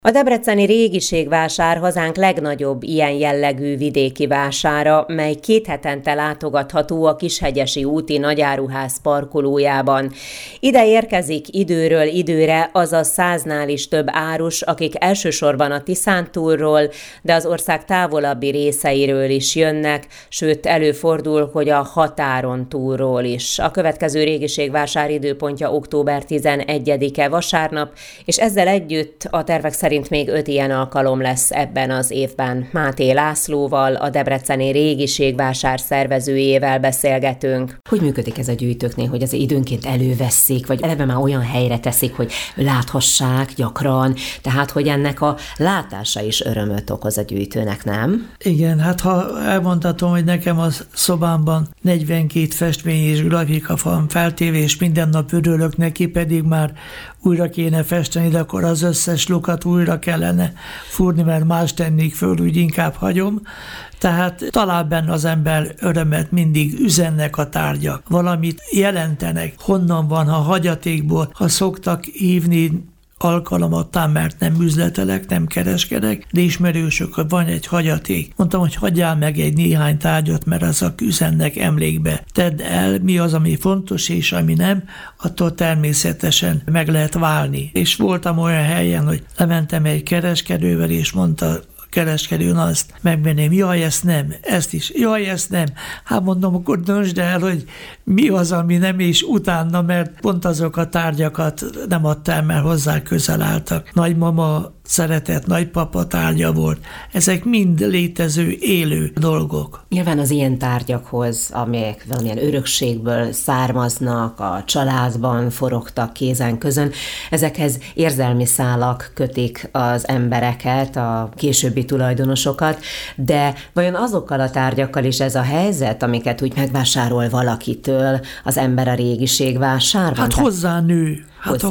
A debreceni Régiségvásár hazánk legnagyobb ilyen jellegű vidéki vására, mely 2 hetente látogatható a Kishegyesi úti nagyáruház parkolójában. Ide érkezik időről időre azaz 100-nál is több árus, akik elsősorban a Tiszántúlról, de az ország távolabbi részeiről is jönnek, sőt előfordul, hogy a határon túlról is. A következő Régiségvásár időpontja október 11-e vasárnap, és ezzel együtt a tervek szerint még 5 ilyen alkalom lesz ebben az évben. Máté Lászlóval, a debreceni Régiségvásár szervezőjével beszélgetünk. Hogy működik ez a gyűjtőknél, hogy az időnként előveszik, vagy eleve már olyan helyre teszik, hogy láthassák gyakran, tehát hogy ennek a látása is örömöt okoz a gyűjtőnek, nem? Igen, hát ha elmondhatom, hogy nekem a szobámban 42 festmény és grafika van feltéve, és minden nap örülök neki, pedig már újra kéne festeni, de akkor az összes lukat újra kellene fúrni, mert más tennék föl, úgy inkább hagyom. Tehát talál benne az ember örömet, mindig üzennek a tárgyak, valamit jelentenek, honnan van, ha hagyatékból, ha szoktak hívni alkalomattán, mert nem üzletelek, nem kereskedek, de ismerősök, hogy van egy hagyaték. Mondtam, hogy hagyjál meg egy néhány tárgyat, mert azok üzennek emlékbe. Tedd el, mi az, ami fontos, és ami nem, attól természetesen meg lehet válni. És voltam olyan helyen, hogy lementem egy kereskedővel, és mondta kereskedőn azt, megvenném, jaj, ezt nem, ezt is, jaj, ezt nem. Hát mondom, akkor döntsd el, hogy mi az, ami nem, és utána, mert pont azok a tárgyakat nem adtál, mert hozzá közel álltak. Nagymama szeretett, nagypapa tárgya volt. Ezek mind létező, élő dolgok. Nyilván az ilyen tárgyakhoz, amelyek valamilyen örökségből származnak, a családban forogtak kézen közön, ezekhez érzelmi szálak kötik az embereket, a későbbi tulajdonosokat, de vajon azokkal a tárgyakkal is ez a helyzet, amiket úgy megvásárol valakitől az ember a Régiségvásárban? Hát hozzánő. Hát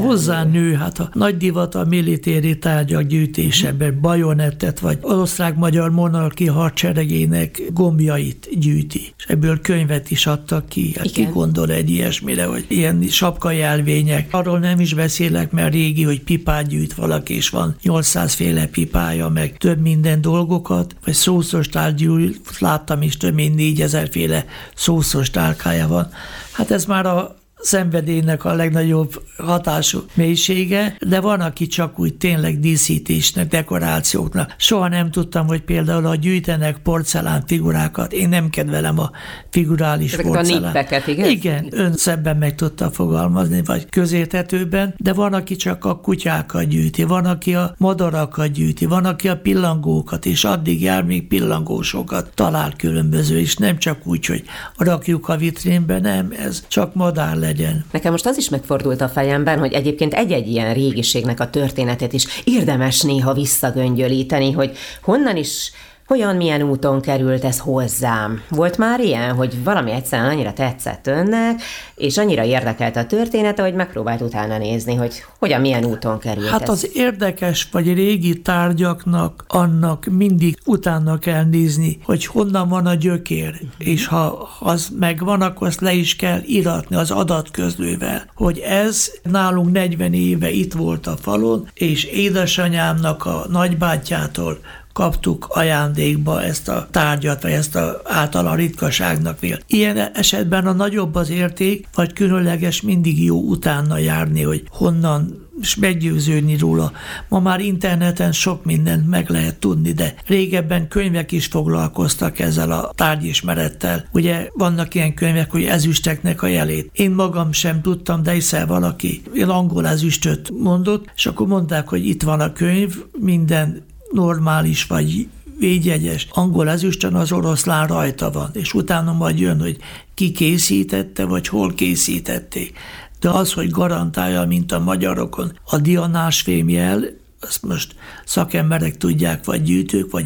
a nagy divat a militéri tárgyak gyűjtésében bajonettet, vagy osztrák-magyar monarchia hadseregének gombjait gyűjti. És ebből könyvet is adtak ki. Hát ki gondol egy ilyesmire, hogy ilyen sapkajelvények. Arról nem is beszélek, mert régi, hogy pipát gyűjt valaki, és van 800 féle pipája, meg több minden dolgokat, vagy szószostál gyűjt, láttam is, több mint 4000 féle szószostálkája van. Hát ez már a szenvedélynek a legnagyobb hatású mélysége, de van, aki csak úgy tényleg díszítésnek, dekorációknak. Soha nem tudtam, hogy például a gyűjtenek porcelán figurákat, én nem kedvelem a figurális porcelán. A nippeket, igen? Igen, ön szebben meg tudta fogalmazni, vagy közérthetőben, de van, aki csak a kutyákat gyűjti, van, aki a madarakat gyűjti, van, aki a pillangókat, és addig jár, még pillangósokat talál különböző, és nem csak úgy, hogy rakjuk a vitrínbe, nem, ez csak madár legyen. Nekem most az is megfordult a fejemben, hogy egyébként egy-egy ilyen régiségnek a történetét is érdemes néha visszagöngyölíteni, hogy honnan is, milyen úton került ez hozzám. Volt már ilyen, hogy valami egyszerűen annyira tetszett önnek, és annyira érdekelt a története, hogy megpróbált utána nézni, hogy milyen úton került hát ez. Az érdekes vagy régi tárgyaknak annak mindig utána kell nézni, hogy honnan van a gyökér, és ha az megvan, akkor azt le is kell iratni az adatközlővel, hogy ez nálunk 40 éve itt volt a falon, és édesanyámnak a nagybátyjától kaptuk ajándékba ezt a tárgyat, vagy ezt a általán ritkaságnak vélt. Ilyen esetben a nagyobb az érték, vagy különleges, mindig jó utána járni, hogy honnan, és meggyőződni róla. Ma már interneten sok mindent meg lehet tudni, de régebben könyvek is foglalkoztak ezzel a tárgyismerettel. Ugye vannak ilyen könyvek, hogy ezüsteknek a jelét. Én magam sem tudtam, de hiszen valaki angol ezüstöt mondott, és akkor mondták, hogy itt van a könyv, minden normális vagy védjegyes angol ezüstön az oroszlán rajta van, és utána majd jön, hogy ki készítette, vagy hol készítették. De az, hogy garantálja, mint a magyarokon, a dianásfém jel, azt most szakemberek tudják, vagy gyűjtők, vagy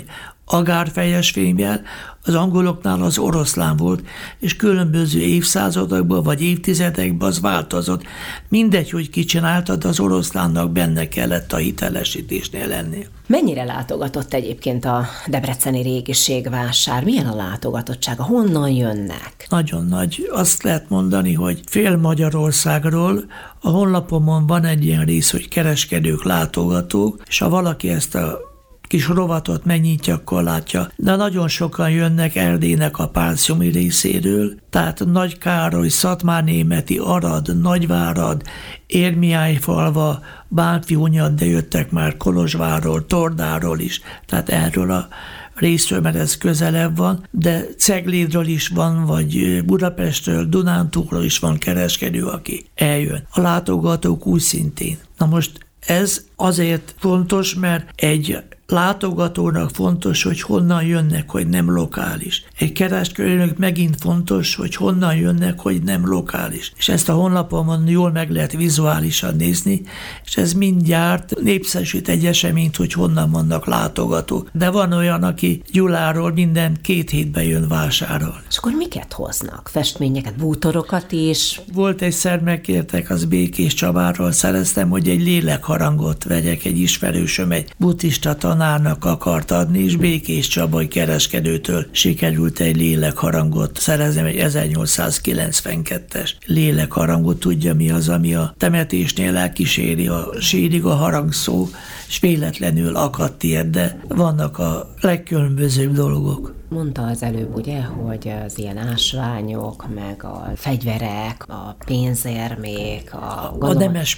agárfejes fémjel, az angoloknál az oroszlán volt, és különböző évszázadokban vagy évtizedekben az változott. Mindegy, hogy ki csináltad, az oroszlánnak benne kellett a hitelesítésnél lenni. Mennyire látogatott egyébként a debreceni régiségvásár? Milyen a látogatottsága? Honnan jönnek? Nagyon nagy. Azt lehet mondani, hogy fél Magyarországról. A honlapomon van egy ilyen rész, hogy kereskedők, látogatók, és ha valaki ezt a kis rovatot megnyitja, akkor látja. De nagyon sokan jönnek Erdélynek a párszjomi részéről, tehát Nagykároly, Szatmárnémeti, Arad, Nagyvárad, Érmiályfalva, Bánffyúnyad, de jöttek már Kolozsvárról, Tordáról is, tehát erről a részről, mert ez közelebb van, de Ceglédről is van, vagy Budapestről, Dunántúlról is van kereskedő, aki eljön. A látogatók úgy szintén. Na most ez azért fontos, mert egy látogatónak fontos, hogy honnan jönnek, hogy nem lokális. Egy kereskedőnek megint fontos, hogy honnan jönnek, hogy nem lokális. És ezt a honlapon jól meg lehet vizuálisan nézni, és ez mindjárt népszerűsít egy eseményt, hogy honnan vannak látogatók. De van olyan, aki Gyuláról minden 2 hétben jön vásárol. És akkor miket hoznak? Festményeket, bútorokat is? Volt egyszer, megkértek, az Békés Csabáról szereztem, hogy egy lélekharangot vegyek, egy ismerősöm, egy buddhista tanárnak akart adni, és Békés Csabai kereskedőtől sikerült egy lélekharangot szereznem, egy 1892-es lélekharangot. Tudja, mi az, ami a temetésnél elkíséri a sírig a harangszó, és véletlenül akadt ilyet, de vannak a legkülönbözőbb dolgok. Mondta az előbb, ugye, hogy az ilyen ásványok, meg a fegyverek, a pénzérmék, a nemes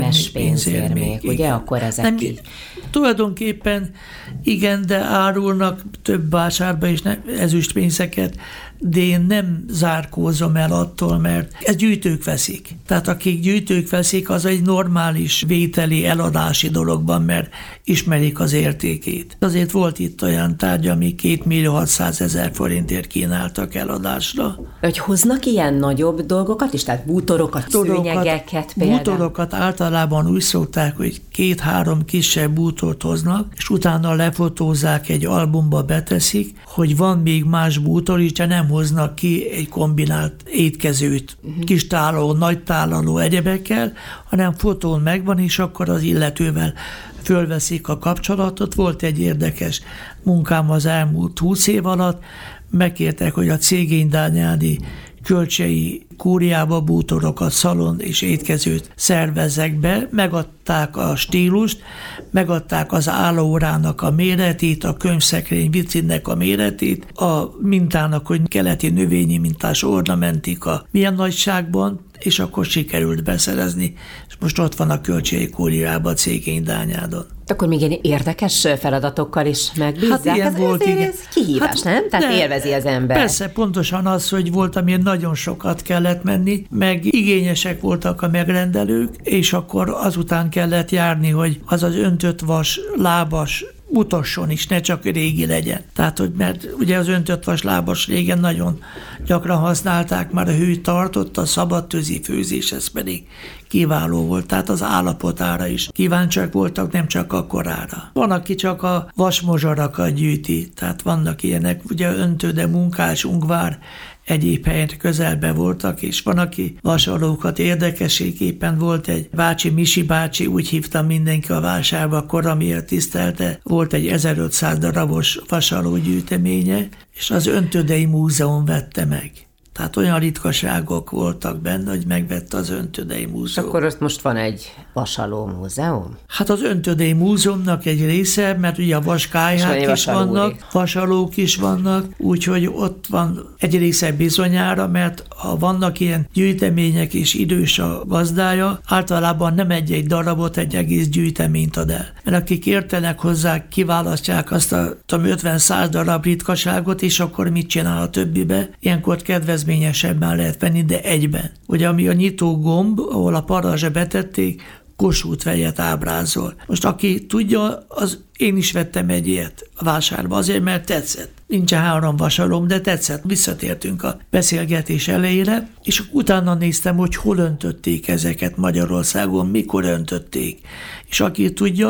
pénzérmék, ugye, akkor ezek nem, tulajdonképpen igen, de árulnak több vásárba is ezüstpénzeket, de én nem zárkózom el attól, mert ezt gyűjtők veszik. Tehát akik gyűjtők veszik, az egy normális vételi, eladási dologban, mert ismerik az értékét. Azért volt itt olyan tárgy, ami 2.600.000 forintért kínáltak eladásra. Hogy hoznak ilyen nagyobb dolgokat is? Tehát bútorokat, szőnyegeket például? Bútorokat általában úgy szokták, hogy 2-3 kisebb bútort hoznak, és utána lefotózzák, egy albumba beteszik, hogy van még más bútor is, de nem hoznak ki egy kombinált étkezőt, kis tálaló, nagy tálaló egyebekkel, hanem fotón megvan, és akkor az illetővel fölveszik a kapcsolatot. Volt egy érdekes munkám az elmúlt 20 év alatt, megkértek, hogy a Cégény-Dányádi Kölcsei Kúriába bútorokat, szalon és étkezőt szervezzek be, megadták a stílust, megadták az állóórának a méretét, a könyvszekrény vicinnek a méretét, a mintának, hogy keleti növényi mintás ornamentika milyen nagyságban, és akkor sikerült beszerezni, és most ott van a Kölcsei Kúriában, Cégény-Dányádon. Akkor még ilyen érdekes feladatokkal is megbízzák? Hát ilyen volt, igen. Ez kihívás, nem? Tehát élvezi az ember. Persze, pontosan az, hogy volt, amilyen nagyon sokat kellett menni, meg igényesek voltak a megrendelők, és akkor azután kellett járni, hogy az az öntött vas, lábas utasson is, ne csak régi legyen. Tehát, hogy mert ugye az öntött vas lábas régen nagyon gyakran használták, már a hő tartott, a szabadtőzi főzés, ez pedig kiváló volt, tehát az állapotára is kíváncsiak voltak, nem csak a korára. Van, aki csak a vasmozsarakat gyűjti, tehát vannak ilyenek, ugye Öntőde, Munkás, Ungvár, egyéb helyen közelben voltak, és van, aki vasalókat érdekességképpen volt egy bácsi, Misi bácsi, úgy hívta mindenki a vásárba, akkor amiért tisztelte, volt egy 1500 darabos vasaló gyűjteménye, és az Öntődei Múzeum vette meg. Tehát olyan ritkaságok voltak benne, hogy megvette az Öntődei Múzeum. Akkor ott most van egy vasaló múzeum? Hát az Öntődei Múzeumnak egy része, mert ugye a vaskályhák is vannak, vasalók is vannak, úgyhogy ott van egy része bizonyára, mert ha vannak ilyen gyűjtemények és idős a gazdája, általában nem egy-egy darabot, egy egész gyűjteményt ad el. Mert akik értenek hozzá, kiválasztják azt a 50-100 darab ritkaságot, és akkor mit csinál a többibe? Ilyenkor kedvezményesebben lehet venni, de egyben. Ugye ami a nyitó gomb, ahol a parazsa betették, Kossuth fejet ábrázol. Most aki tudja, az én is vettem egy ilyet a vásárba, azért, mert tetszett. Nincsen 3 vasalom, de tetszett. Visszatértünk a beszélgetés elejére, és utána néztem, hogy hol öntötték ezeket Magyarországon, mikor öntötték. És aki tudja,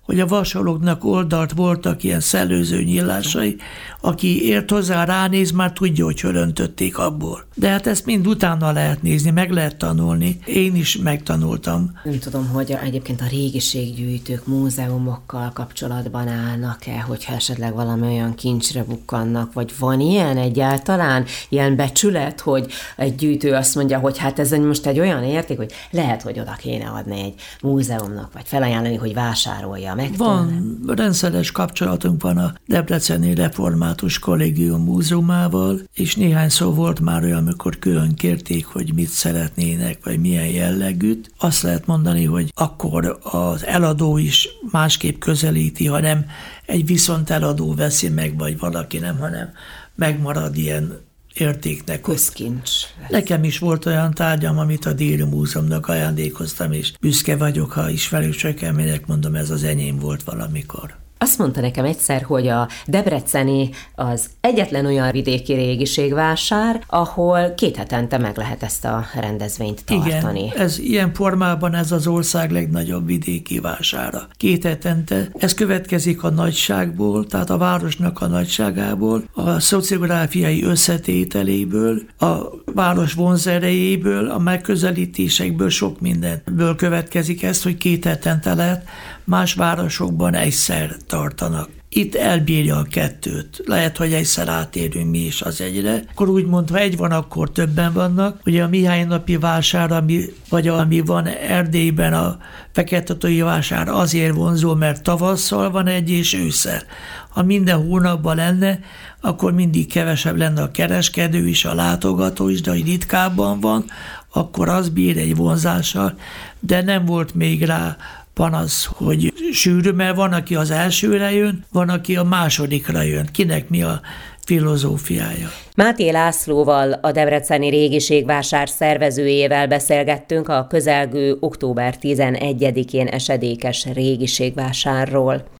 hogy a vasalóknak oldalt voltak ilyen szellőző nyílásai, aki ért hozzá, ránéz, már tudja, hogy hol öntötték abból. De hát ezt mind utána lehet nézni, meg lehet tanulni. Én is megtanultam. Nem tudom, hogy egyébként a régiséggyűjtők múzeumokkal kapcsolatban állnak-e, hogyha esetleg valami olyan kincsre bukkannak, vagy van ilyen egyáltalán, ilyen becsület, hogy egy gyűjtő azt mondja, hogy hát ez most egy olyan érték, hogy lehet, hogy oda kéne adni egy múzeumnak, vagy felajánlani, hogy vásárolja meg. Van, rendszeres kapcsolatunk van a Debreceni Református Kollégium múzeumával, és néhány szó volt már olyan, amikor külön kérték, hogy mit szeretnének, vagy milyen jellegűt. Azt lehet mondani, hogy akkor az eladó is másképp közelíti, hanem egy viszont eladó veszi meg, vagy valaki nem, hanem megmarad ilyen értéknek. Közkincs. Nekem is volt olyan tárgyam, amit a Déli Múzeumnak ajándékoztam, és büszke vagyok, ha ismerősök elmének, mondom, ez az enyém volt valamikor. Azt mondta nekem egyszer, hogy a debreceni az egyetlen olyan vidéki régiségvásár, ahol 2 hetente meg lehet ezt a rendezvényt tartani. Igen, ez ilyen formában ez az ország legnagyobb vidéki vására. 2 hetente. Ez következik a nagyságból, tehát a városnak a nagyságából, a szociográfiai összetételéből, a város vonzerejéből, a megközelítésekből, sok mindenből következik ez, hogy 2 hetente lehet. Más városokban egyszer tartanak. Itt elbírja a 2-t. Lehet, hogy egyszer átérünk mi is az egyre. Akkor úgymond, ha egy van, akkor többen vannak. Ugye a Mihály napi vásár, ami van Erdélyben, a Fekete-tói vásár azért vonzó, mert tavasszal van egy és ősszel. Ha minden hónapban lenne, akkor mindig kevesebb lenne a kereskedő is, a látogató is, de hogy ritkábban van, akkor az bír egy vonzással, de nem volt még rá panasz, hogy sűrű, mert van, aki az elsőre jön, van, aki a másodikra jön. Kinek mi a filozófiája. Máté Lászlóval, a debreceni régiségvásár szervezőjével beszélgettünk a közelgő október 11-én esedékes régiségvásárról.